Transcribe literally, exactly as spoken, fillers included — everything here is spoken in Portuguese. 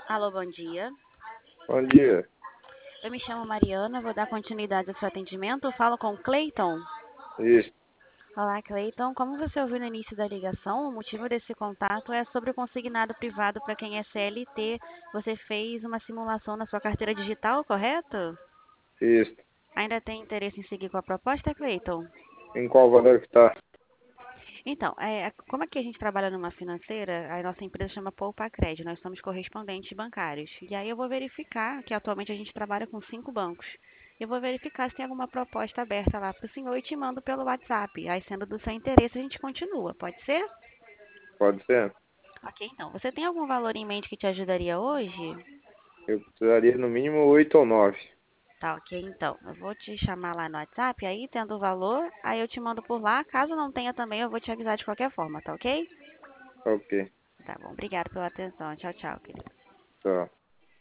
Alô, bom dia. Bom dia. Eu me chamo Mariana, vou dar continuidade ao seu atendimento. Eu falo com o Cleiton. Isso, Olá, Cleiton. Como você ouviu no início da ligação, o motivo desse contato é sobre o consignado privado para quem é C L T. Você fez uma simulação na sua carteira digital, correto? isso. Ainda tem interesse em seguir com a proposta, Cleiton? Em qual valor que tá? Então, é, como aqui a gente trabalha numa financeira, a nossa empresa chama Poupa Crédito, nós somos correspondentes bancários. E aí eu vou verificar que atualmente a gente trabalha com cinco bancos. Eu vou verificar se tem alguma proposta aberta lá para o senhor e te mando pelo WhatsApp. Aí, sendo do seu interesse, a gente continua. Pode ser? Pode ser? Ok, então. Você tem algum valor em mente que te ajudaria hoje? Eu precisaria no mínimo oito ou nove. Tá, ok, então. Eu vou te chamar lá no WhatsApp, aí tendo o valor, aí eu te mando por lá. Caso não tenha também, eu vou te avisar de qualquer forma, tá ok? Ok. Tá bom, obrigada pela atenção. Tchau, tchau, querido. Tá.